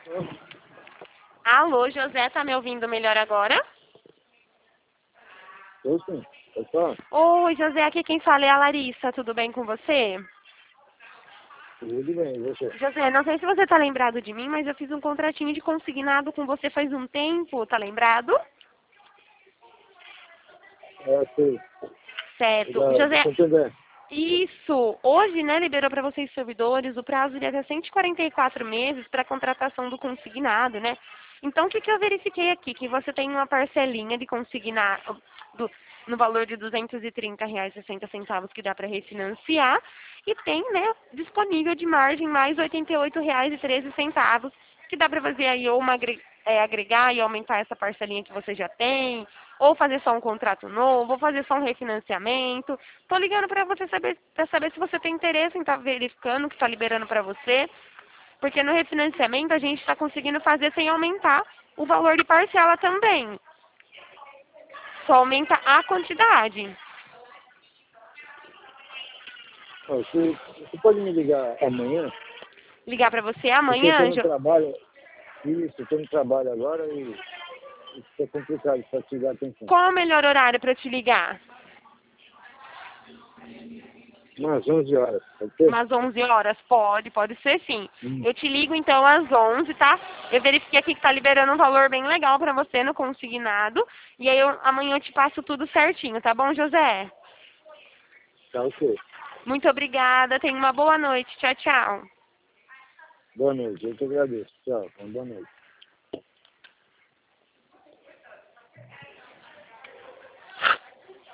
Alô, José, tá me ouvindo melhor agora? Tô sim. Pessoal, Oi, José, aqui quem fala é a Larissa, tudo bem com você? tudo bem, e você? José, não sei se você tá lembrado de mim, mas eu fiz um contratinho de consignado com você faz um tempo, tá lembrado? Sei. Certo. Da José, Santander. isso. Hoje, né, liberou para vocês servidores o prazo de até 144 meses para contratação do consignado, né? Então, o que eu verifiquei aqui? Que você tem uma parcelinha de consignado no valor de R$ 230,60 que dá para refinanciar e tem, né, disponível de margem mais R$ 88,13 que dá para fazer aí ou agregar e aumentar essa parcelinha que você já tem, ou fazer só um contrato novo, ou fazer só um refinanciamento. Tô ligando para você saber, para saber se você tem interesse em estar verificando o que está liberando para você, porque no refinanciamento a gente está conseguindo fazer sem aumentar o valor de parcela também. Só aumenta a quantidade. Você pode me ligar amanhã? Ligar para você Porque eu amanhã, estou no trabalho. Isso, eu estou no trabalho agora e fica complicado para te dar atenção. qual é o melhor horário para te ligar? Umas 11 horas, pode ser? Umas 11 horas? Pode ser sim. Hum. Eu te ligo então às 11, tá? Eu verifiquei aqui que tá liberando um valor bem legal pra você no consignado. E aí amanhã eu te passo tudo certinho, tá bom, José? Tá ok. Muito obrigada, tenha uma boa noite. Tchau, tchau. Boa noite, eu te agradeço. Tchau, boa noite.